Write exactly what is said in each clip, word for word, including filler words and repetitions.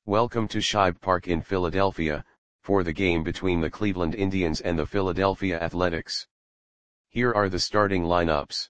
Welcome to Shibe Park in Philadelphia, for the game between the Cleveland Indians and the Philadelphia Athletics. Here are the starting lineups.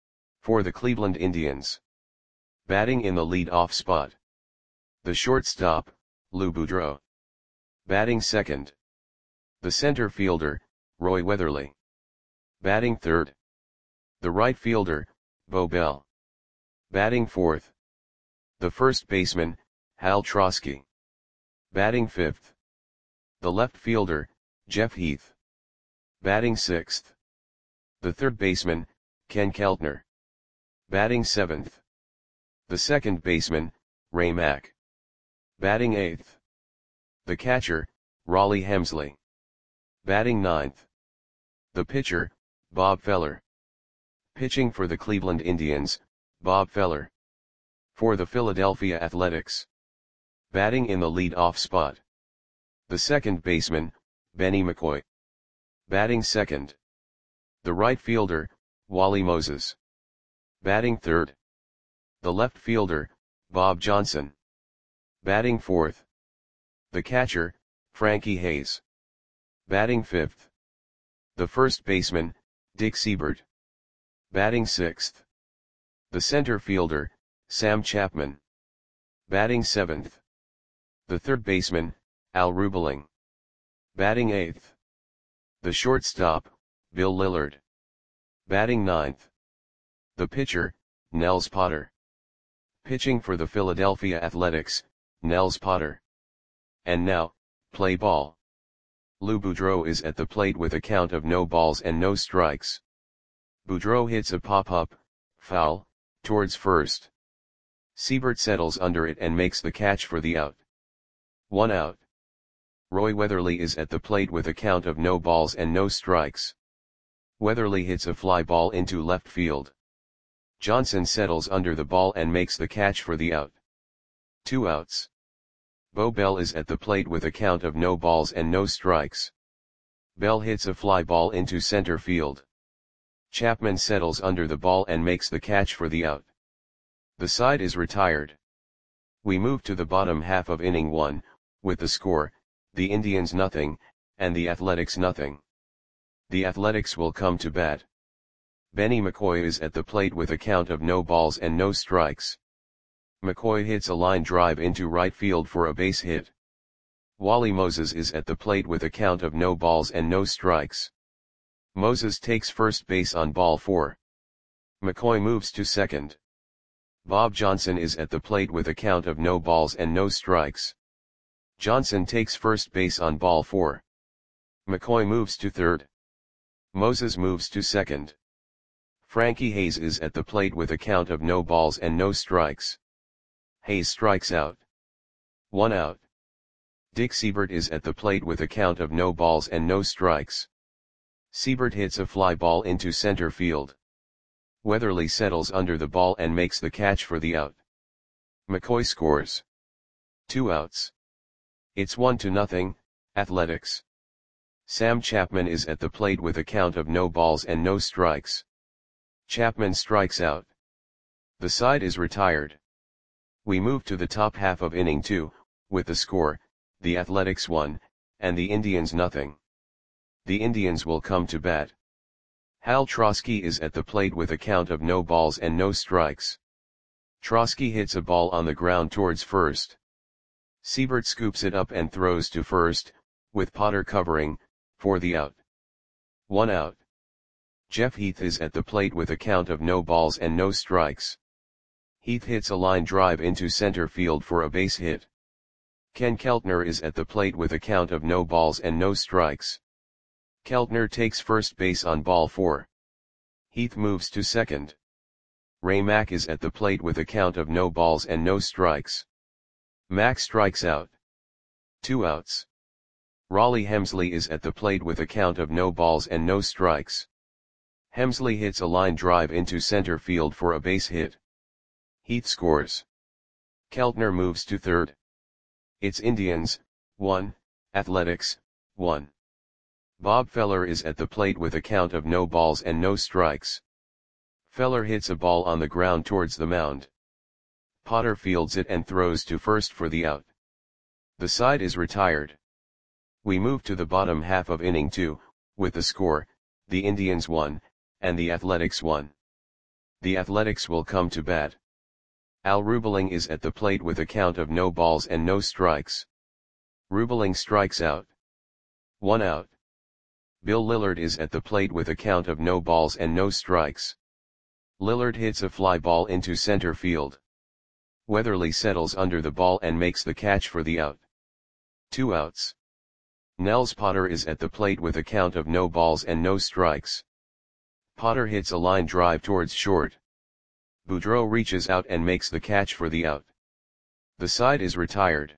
For the Cleveland Indians. Batting in the lead-off spot. The shortstop, Lou Boudreau. Batting second. The center fielder, Roy Weatherly. Batting third. The right fielder, Bo Bell. Batting fourth. The first baseman, Hal Trosky. Batting fifth. The left fielder, Jeff Heath. Batting sixth. The third baseman, Ken Keltner. Batting seventh. The second baseman, Ray Mack. Batting eighth. The catcher, Rollie Hemsley. Batting ninth. The pitcher, Bob Feller. Pitching for the Cleveland Indians, Bob Feller. For the Philadelphia Athletics. Batting in the lead-off spot. The second baseman, Benny McCoy. Batting second. The right fielder, Wally Moses. Batting third. The left fielder, Bob Johnson. Batting fourth. The catcher, Frankie Hayes. Batting fifth. The first baseman, Dick Seibert. Batting sixth. The center fielder, Sam Chapman. Batting seventh. The third baseman, Al Rubeling. Batting eighth. The shortstop, Bill Lillard. Batting ninth. The pitcher, Nels Potter. Pitching for the Philadelphia Athletics, Nels Potter. And now, play ball. Lou Boudreau is at the plate with a count of no balls and no strikes. Boudreau hits a pop-up, foul, towards first. Seibert settles under it and makes the catch for the out. One out. Roy Weatherly is at the plate with a count of no balls and no strikes. Weatherly hits a fly ball into left field. Johnson settles under the ball and makes the catch for the out. Two outs. Bo Bell is at the plate with a count of no balls and no strikes. Bell hits a fly ball into center field. Chapman settles under the ball and makes the catch for the out. The side is retired. We move to the bottom half of inning one, with the score, the Indians nothing, and the Athletics nothing. The Athletics will come to bat. Benny McCoy is at the plate with a count of no balls and no strikes. McCoy hits a line drive into right field for a base hit. Wally Moses is at the plate with a count of no balls and no strikes. Moses takes first base on ball four. McCoy moves to second. Bob Johnson is at the plate with a count of no balls and no strikes. Johnson takes first base on ball four. McCoy moves to third. Moses moves to second. Frankie Hayes is at the plate with a count of no balls and no strikes. Hayes strikes out. One out. Dick Seibert is at the plate with a count of no balls and no strikes. Seibert hits a fly ball into center field. Weatherly settles under the ball and makes the catch for the out. McCoy scores. Two outs. It's one to nothing, Athletics. Sam Chapman is at the plate with a count of no balls and no strikes. Chapman strikes out. The side is retired. We move to the top half of inning two, with the score, the Athletics one, and the Indians nothing. The Indians will come to bat. Hal Trosky is at the plate with a count of no balls and no strikes. Trosky hits a ball on the ground towards first. Seibert scoops it up and throws to first, with Potter covering, for the out. One out. Jeff Heath is at the plate with a count of no balls and no strikes. Heath hits a line drive into center field for a base hit. Ken Keltner is at the plate with a count of no balls and no strikes. Keltner takes first base on ball four. Heath moves to second. Ray Mack is at the plate with a count of no balls and no strikes. Mack strikes out. Two outs. Rollie Hemsley is at the plate with a count of no balls and no strikes. Hemsley hits a line drive into center field for a base hit. Heath scores. Keltner moves to third. It's Indians, one, Athletics, one. Bob Feller is at the plate with a count of no balls and no strikes. Feller hits a ball on the ground towards the mound. Potter fields it and throws to first for the out. The side is retired. We move to the bottom half of inning two, with the score, the Indians one, and the Athletics one. The Athletics will come to bat. Al Rubeling is at the plate with a count of no balls and no strikes. Rubeling strikes out. One out. Bill Lillard is at the plate with a count of no balls and no strikes. Lillard hits a fly ball into center field. Weatherly settles under the ball and makes the catch for the out. Two outs. Nels Potter is at the plate with a count of no balls and no strikes. Potter hits a line drive towards short. Boudreau reaches out and makes the catch for the out. The side is retired.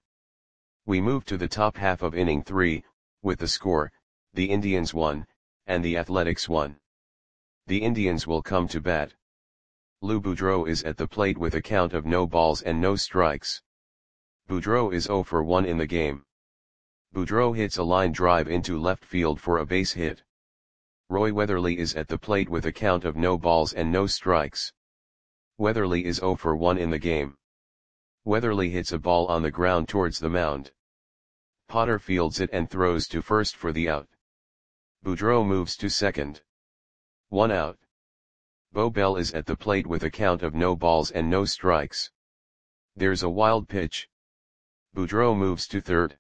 We move to the top half of inning three, with the score, the Indians one, and the Athletics one. The Indians will come to bat. Lou Boudreau is at the plate with a count of no balls and no strikes. Boudreau is zero for one in the game. Boudreau hits a line drive into left field for a base hit. Roy Weatherly is at the plate with a count of no balls and no strikes. Weatherly is zero for one in the game. Weatherly hits a ball on the ground towards the mound. Potter fields it and throws to first for the out. Boudreau moves to second. One out. Bo Bell is at the plate with a count of no balls and no strikes. There's a wild pitch. Boudreau moves to third.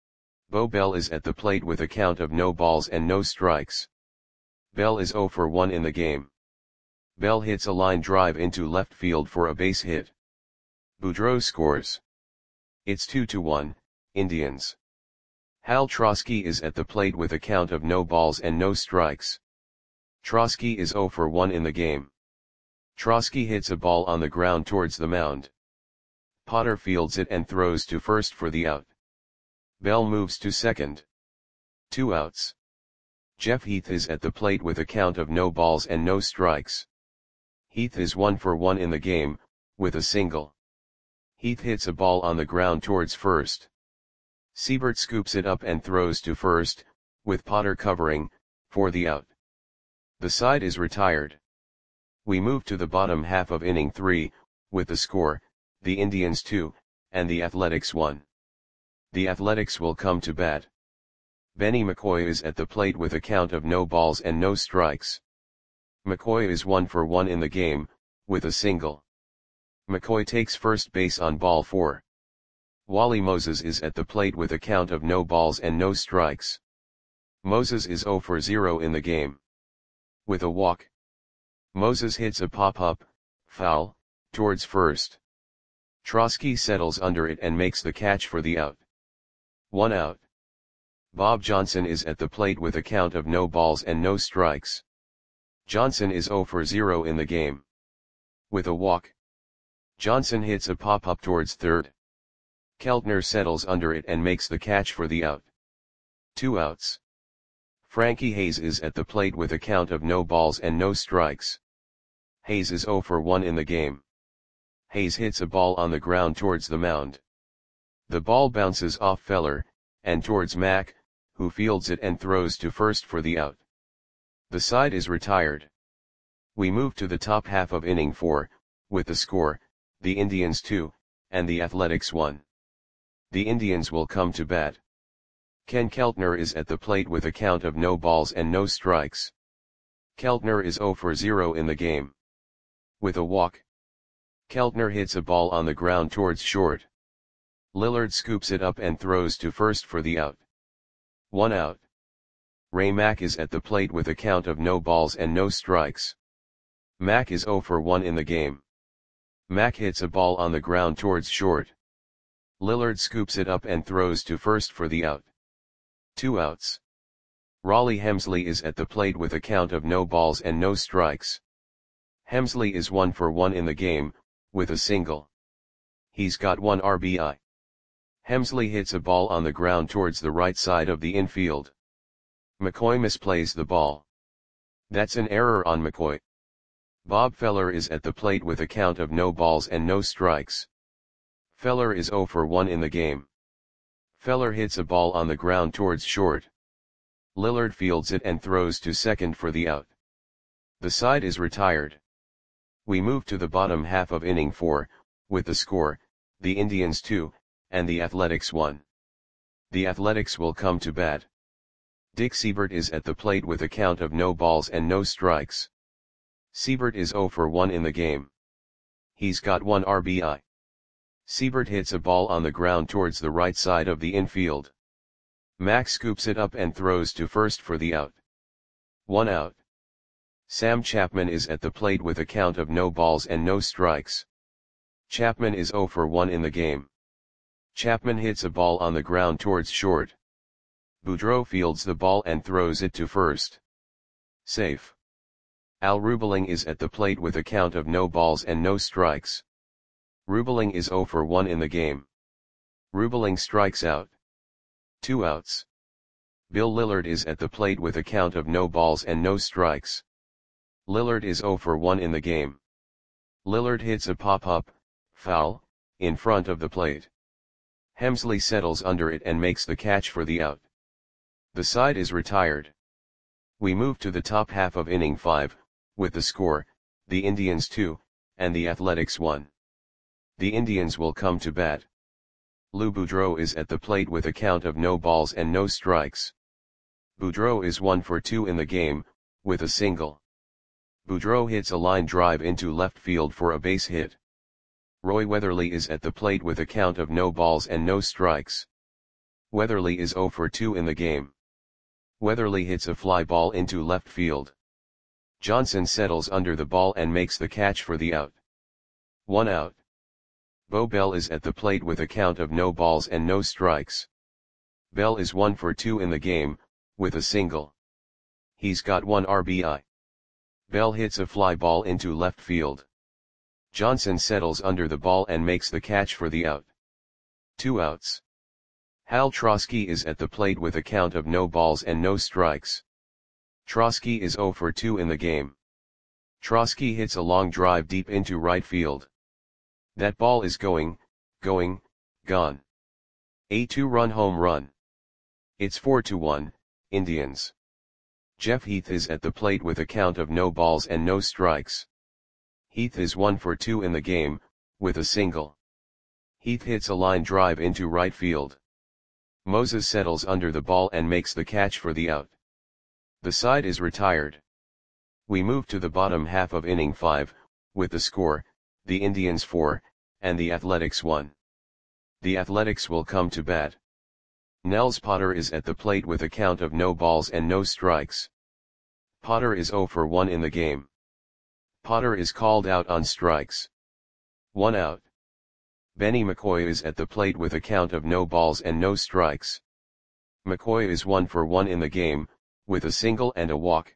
Bo Bell is at the plate with a count of no balls and no strikes. Bell is zero for one in the game. Bell hits a line drive into left field for a base hit. Boudreau scores. It's two to one, Indians. Hal Trosky is at the plate with a count of no balls and no strikes. Trosky is zero for one in the game. Trosky hits a ball on the ground towards the mound. Potter fields it and throws to first for the out. Bell moves to second. Two outs. Jeff Heath is at the plate with a count of no balls and no strikes. Heath is one for one in the game, with a single. Heath hits a ball on the ground towards first. Siebert scoops it up and throws to first, with Potter covering, for the out. The side is retired. We move to the bottom half of inning three, with the score, the Indians two, and the Athletics one. The Athletics will come to bat. Benny McCoy is at the plate with a count of no balls and no strikes. McCoy is one for one in the game, with a single. McCoy takes first base on ball four. Wally Moses is at the plate with a count of no balls and no strikes. Moses is zero for zero in the game. With a walk. Moses hits a pop-up, foul, towards first. Trosky settles under it and makes the catch for the out. One out. Bob Johnson is at the plate with a count of no balls and no strikes. Johnson is zero for zero in the game. With a walk. Johnson hits a pop-up towards third. Keltner settles under it and makes the catch for the out. Two outs. Frankie Hayes is at the plate with a count of no balls and no strikes. Hayes is zero for one in the game. Hayes hits a ball on the ground towards the mound. The ball bounces off Feller, and towards Mack, who fields it and throws to first for the out. The side is retired. We move to the top half of inning four, with the score, the Indians two, and the Athletics one. The Indians will come to bat. Ken Keltner is at the plate with a count of no balls and no strikes. Keltner is zero for zero in the game. With a walk. Keltner hits a ball on the ground towards short. Lillard scoops it up and throws to first for the out. One out. Ray Mack is at the plate with a count of no balls and no strikes. Mack is zero for one in the game. Mack hits a ball on the ground towards short. Lillard scoops it up and throws to first for the out. Two outs. Raleigh Hemsley is at the plate with a count of no balls and no strikes. Hemsley is one for one in the game, with a single. He's got one R B I. Hemsley hits a ball on the ground towards the right side of the infield. McCoy misplays the ball. That's an error on McCoy. Bob Feller is at the plate with a count of no balls and no strikes. Feller is zero for one in the game. Feller hits a ball on the ground towards short. Lillard fields it and throws to second for the out. The side is retired. We move to the bottom half of inning four, with the score, the Indians two, and the Athletics one. The Athletics will come to bat. Dick Seibert is at the plate with a count of no balls and no strikes. Seibert is zero for one in the game. He's got one R B I. Seibert hits a ball on the ground towards the right side of the infield. Mack scoops it up and throws to first for the out. One out. Sam Chapman is at the plate with a count of no balls and no strikes. Chapman is zero for one in the game. Chapman hits a ball on the ground towards short. Boudreau fields the ball and throws it to first. Safe. Al Rubeling is at the plate with a count of no balls and no strikes. Rubeling is zero for one in the game. Rubeling strikes out. Two outs. Bill Lillard is at the plate with a count of no balls and no strikes. Lillard is zero for one in the game. Lillard hits a pop-up, foul, in front of the plate. Hemsley settles under it and makes the catch for the out. The side is retired. We move to the top half of inning five, with the score, the Indians two, and the Athletics one. The Indians will come to bat. Lou Boudreau is at the plate with a count of no balls and no strikes. Boudreau is one for two in the game, with a single. Boudreau hits a line drive into left field for a base hit. Roy Weatherly is at the plate with a count of no balls and no strikes. Weatherly is zero for two in the game. Weatherly hits a fly ball into left field. Johnson settles under the ball and makes the catch for the out. One out. Bo Bell is at the plate with a count of no balls and no strikes. Bell is one for two in the game, with a single. He's got one R B I. Bell hits a fly ball into left field. Johnson settles under the ball and makes the catch for the out. Two outs. Hal Trosky is at the plate with a count of no balls and no strikes. Trosky is zero for two in the game. Trosky hits a long drive deep into right field. That ball is going, going, gone. A two-run home run. It's four to one, Indians. Jeff Heath is at the plate with a count of no balls and no strikes. Heath is one for two in the game, with a single. Heath hits a line drive into right field. Moses settles under the ball and makes the catch for the out. The side is retired. We move to the bottom half of inning five, with the score, the Indians four, and the Athletics one. The Athletics will come to bat. Nels Potter is at the plate with a count of no balls and no strikes. Potter is zero for one in the game. Potter is called out on strikes. One out. Benny McCoy is at the plate with a count of no balls and no strikes. McCoy is one for one in the game, with a single and a walk.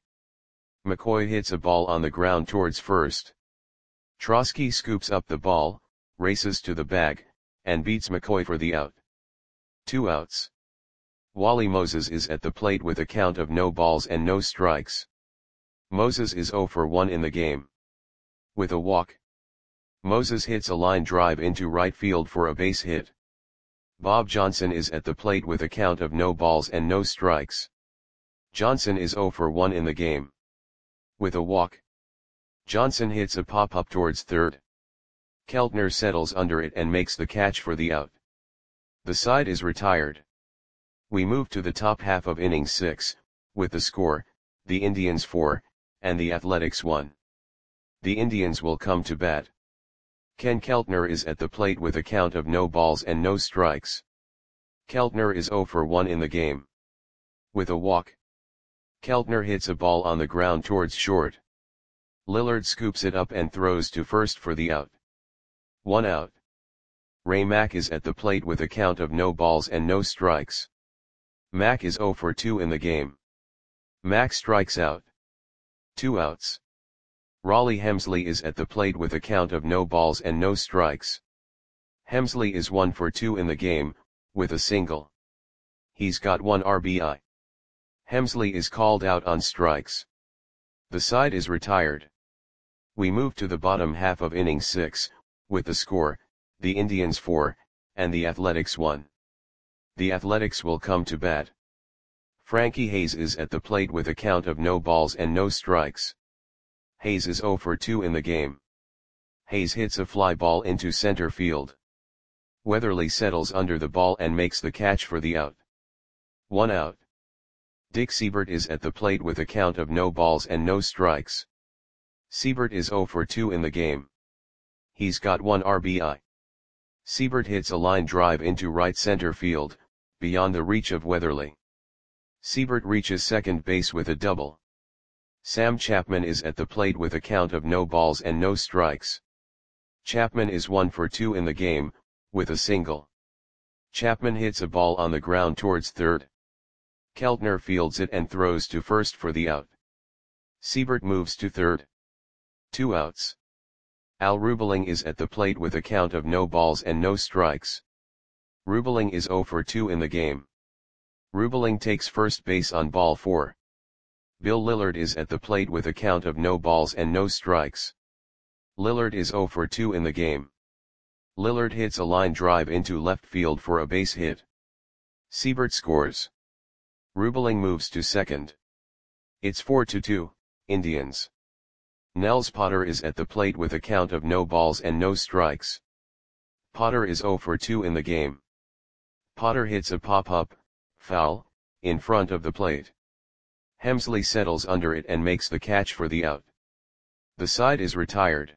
McCoy hits a ball on the ground towards first. Trosky scoops up the ball, races to the bag, and beats McCoy for the out. Two outs. Wally Moses is at the plate with a count of no balls and no strikes. Moses is zero for one in the game. With a walk. Moses hits a line drive into right field for a base hit. Bob Johnson is at the plate with a count of no balls and no strikes. Johnson is zero for one in the game. With a walk. Johnson hits a pop-up towards third. Keltner settles under it and makes the catch for the out. The side is retired. We move to the top half of inning six, with the score, the Indians four, and the Athletics one. The Indians will come to bat. Ken Keltner is at the plate with a count of no balls and no strikes. Keltner is zero for one in the game. With a walk. Keltner hits a ball on the ground towards short. Lillard scoops it up and throws to first for the out. One out. Ray Mack is at the plate with a count of no balls and no strikes. Mack is zero for two in the game. Mack strikes out. Two outs. Raleigh Hemsley is at the plate with a count of no balls and no strikes. Hemsley is one for two in the game, with a single. He's got one R B I. Hemsley is called out on strikes. The side is retired. We move to the bottom half of inning six, with the score, the Indians four, and the Athletics one. The Athletics will come to bat. Frankie Hayes is at the plate with a count of no balls and no strikes. Hayes is zero for two in the game. Hayes hits a fly ball into center field. Weatherly settles under the ball and makes the catch for the out. One out. Dick Seibert is at the plate with a count of no balls and no strikes. Seibert is zero for two in the game. He's got one R B I. Seibert hits a line drive into right center field, beyond the reach of Weatherly. Seibert reaches second base with a double. Sam Chapman is at the plate with a count of no balls and no strikes. Chapman is one for two in the game, with a single. Chapman hits a ball on the ground towards third. Keltner fields it and throws to first for the out. Seibert moves to third. Two outs. Al Rubeling is at the plate with a count of no balls and no strikes. Rubeling is zero for two in the game. Rubeling takes first base on ball four. Bill Lillard is at the plate with a count of no balls and no strikes. Lillard is zero for two in the game. Lillard hits a line drive into left field for a base hit. Seibert scores. Rubeling moves to second. It's four to two, Indians. Nels Potter is at the plate with a count of no balls and no strikes. Potter is zero for two in the game. Potter hits a pop-up, foul, in front of the plate. Hemsley settles under it and makes the catch for the out. The side is retired.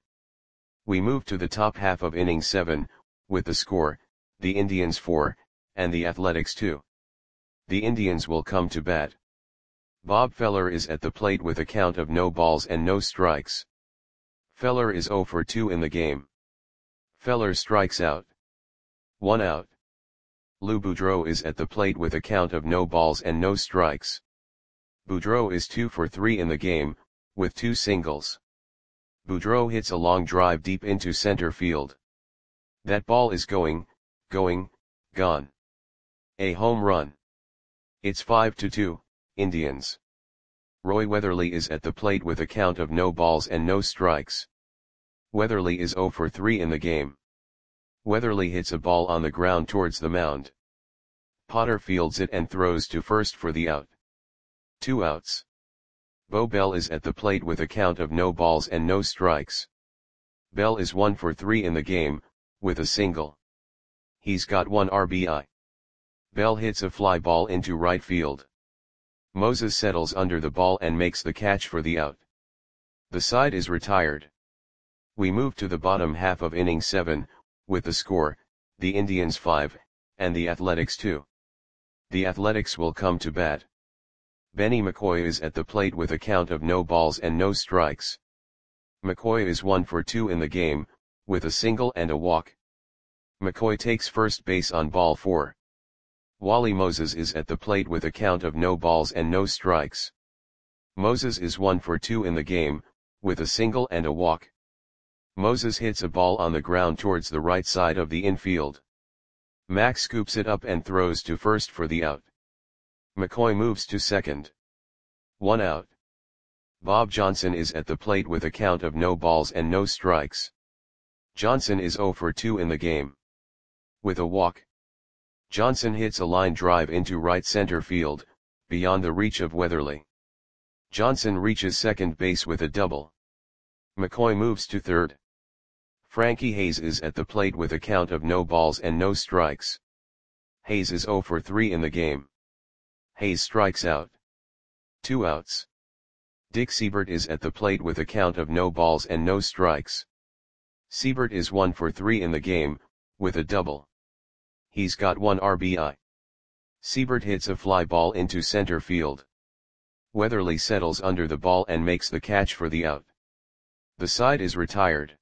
We move to the top half of inning seven, with the score, the Indians four, and the Athletics two. The Indians will come to bat. Bob Feller is at the plate with a count of no balls and no strikes. Feller is zero for two in the game. Feller strikes out. One out. Lou Boudreau is at the plate with a count of no balls and no strikes. Boudreau is two for three in the game, with two singles. Boudreau hits a long drive deep into center field. That ball is going, going, gone. A home run. It's five to two, Indians. Roy Weatherly is at the plate with a count of no balls and no strikes. Weatherly is zero for three in the game. Weatherly hits a ball on the ground towards the mound. Potter fields it and throws to first for the out. Two outs. Bo Bell is at the plate with a count of no balls and no strikes. Bell is one for three in the game, with a single. He's got one R B I. Bell hits a fly ball into right field. Moses settles under the ball and makes the catch for the out. The side is retired. We move to the bottom half of inning seven, with the score, the Indians five, and the Athletics two. The Athletics will come to bat. Benny McCoy is at the plate with a count of no balls and no strikes. McCoy is one for two in the game, with a single and a walk. McCoy takes first base on ball four. Wally Moses is at the plate with a count of no balls and no strikes. Moses is one for two in the game, with a single and a walk. Moses hits a ball on the ground towards the right side of the infield. Max scoops it up and throws to first for the out. McCoy moves to second. One out. Bob Johnson is at the plate with a count of no balls and no strikes. Johnson is zero for two in the game. With a walk. Johnson hits a line drive into right center field, beyond the reach of Weatherly. Johnson reaches second base with a double. McCoy moves to third. Frankie Hayes is at the plate with a count of no balls and no strikes. Hayes is zero for three in the game. Hayes strikes out. Two outs. Dick Seibert is at the plate with a count of no balls and no strikes. Seibert is one for three in the game, with a double. He's got one R B I. Seibert hits a fly ball into center field. Weatherly settles under the ball and makes the catch for the out. The side is retired.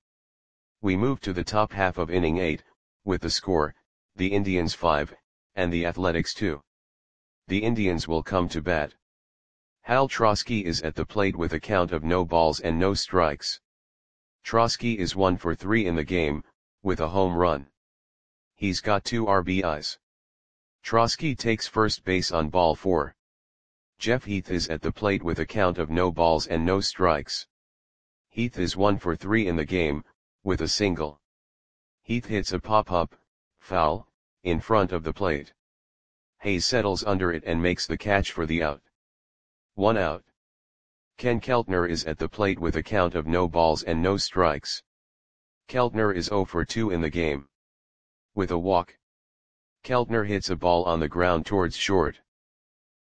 We move to the top half of inning eight, with the score, the Indians five, and the Athletics two. The Indians will come to bat. Hal Trosky is at the plate with a count of no balls and no strikes. Trosky is one for three in the game, with a home run. He's got two R B Is. Trosky takes first base on ball four. Jeff Heath is at the plate with a count of no balls and no strikes. Heath is one for three in the game, with a single. Heath hits a pop-up, foul, in front of the plate. Hayes settles under it and makes the catch for the out. One out. Ken Keltner is at the plate with a count of no balls and no strikes. Keltner is zero for two in the game. With a walk. Keltner hits a ball on the ground towards short.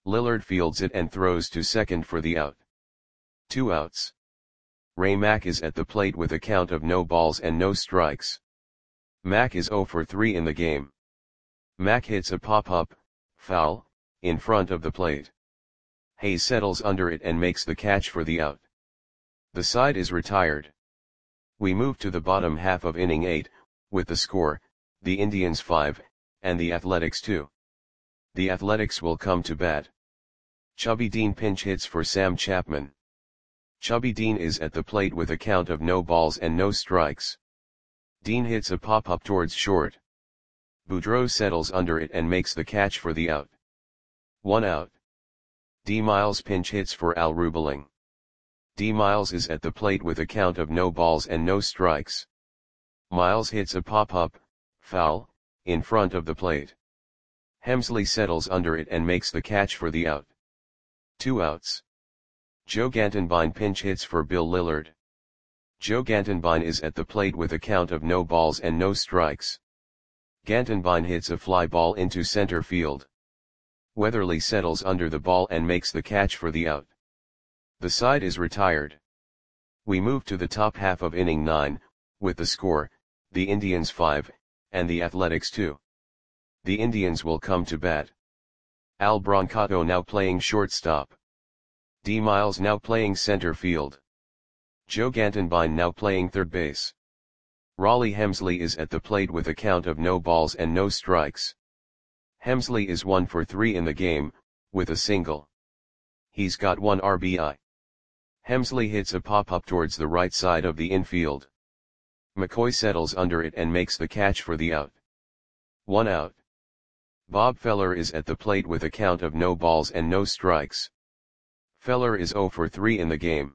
Lillard fields it and throws to second for the out. Two outs. Ray Mack is at the plate with a count of no balls and no strikes. Mack is oh for three in the game. Mack hits a pop-up, foul, in front of the plate. Hayes settles under it and makes the catch for the out. The side is retired. We move to the bottom half of inning eight, with the score, the Indians five, and the Athletics two. The Athletics will come to bat. Chubby Dean pinch hits for Sam Chapman. Chubby Dean is at the plate with a count of no balls and no strikes. Dean hits a pop-up towards short. Boudreau settles under it and makes the catch for the out. One out. D. Miles pinch hits for Al Rubeling. D. Miles is at the plate with a count of no balls and no strikes. Miles hits a pop-up, foul, in front of the plate. Hemsley settles under it and makes the catch for the out. Two outs. Joe Gantenbein pinch hits for Bill Lillard. Joe Gantenbein is at the plate with a count of no balls and no strikes. Gantenbein hits a fly ball into center field. Weatherly settles under the ball and makes the catch for the out. The side is retired. We move to the top half of inning nine, with the score, the Indians five, and the Athletics two. The Indians will come to bat. Al Brancato now playing shortstop. D. Miles now playing center field. Joe Gantenbein now playing third base. Raleigh Hemsley is at the plate with a count of no balls and no strikes. Hemsley is one for three in the game, with a single. He's got one R B I. Hemsley hits a pop-up towards the right side of the infield. McCoy settles under it and makes the catch for the out. One out. Bob Feller is at the plate with a count of no balls and no strikes. Feller is oh for three in the game.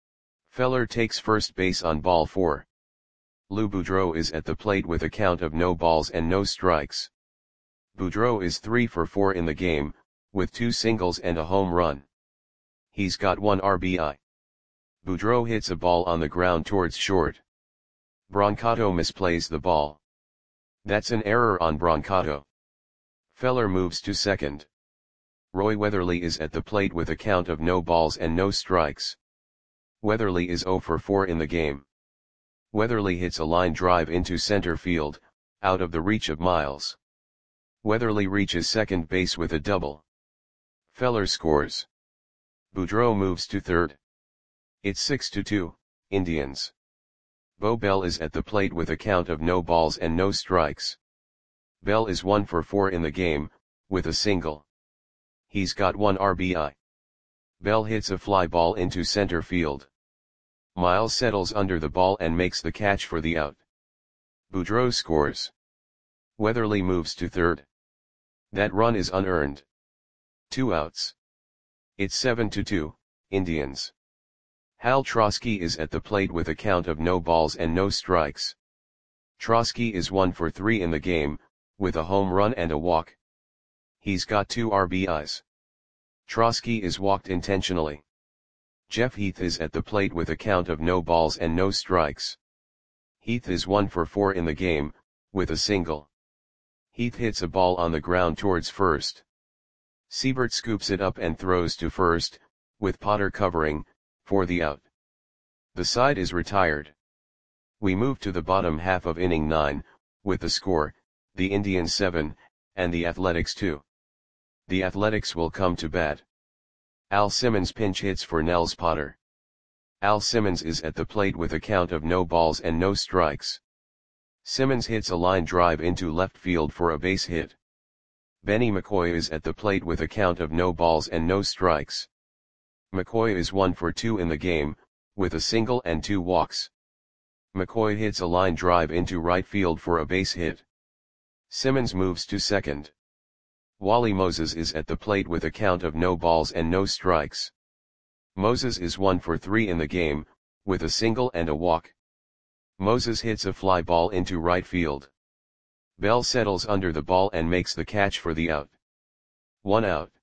Feller takes first base on ball four. Lou Boudreau is at the plate with a count of no balls and no strikes. Boudreau is three for four in the game, with two singles and a home run. He's got one R B I. Boudreau hits a ball on the ground towards short. Brancato misplays the ball. That's an error on Brancato. Feller moves to second. Roy Weatherly is at the plate with a count of no balls and no strikes. Weatherly is oh for four in the game. Weatherly hits a line drive into center field, out of the reach of Miles. Weatherly reaches second base with a double. Feller scores. Boudreau moves to third. It's six to two, Indians. Bo Bell is at the plate with a count of no balls and no strikes. Bell is one for four in the game, with a single. He's got one R B I. Bell hits a fly ball into center field. Miles settles under the ball and makes the catch for the out. Boudreau scores. Weatherly moves to third. That run is unearned. Two outs. It's seven to two, Indians. Hal Trosky is at the plate with a count of no balls and no strikes. Trosky is one for three in the game, with a home run and a walk. He's got two R B Is. Trosky is walked intentionally. Jeff Heath is at the plate with a count of no balls and no strikes. Heath is one for four in the game, with a single. Heath hits a ball on the ground towards first. Siebert scoops it up and throws to first, with Potter covering, for the out. The side is retired. We move to the bottom half of inning nine, with the score, the Indians seven, and the Athletics two. The Athletics will come to bat. Al Simmons pinch hits for Nels Potter. Al Simmons is at the plate with a count of no balls and no strikes. Simmons hits a line drive into left field for a base hit. Benny McCoy is at the plate with a count of no balls and no strikes. McCoy is one for two in the game, with a single and two walks. McCoy hits a line drive into right field for a base hit. Simmons moves to second. Wally Moses is at the plate with a count of no balls and no strikes. Moses is one for three in the game, with a single and a walk. Moses hits a fly ball into right field. Bell settles under the ball and makes the catch for the out. One out.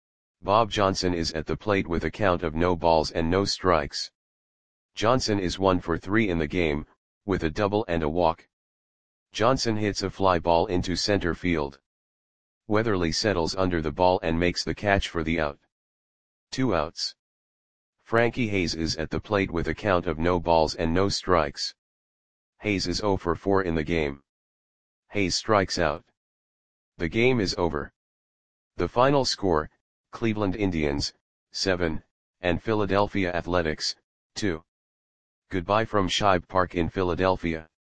Bob Johnson is at the plate with a count of no balls and no strikes. Johnson is one for three in the game, with a double and a walk. Johnson hits a fly ball into center field. Weatherly settles under the ball and makes the catch for the out. Two outs. Frankie Hayes is at the plate with a count of no balls and no strikes. Hayes is zero for four in the game. Hayes strikes out. The game is over. The final score, Cleveland Indians, seven, and Philadelphia Athletics, two. Goodbye from Shibe Park in Philadelphia.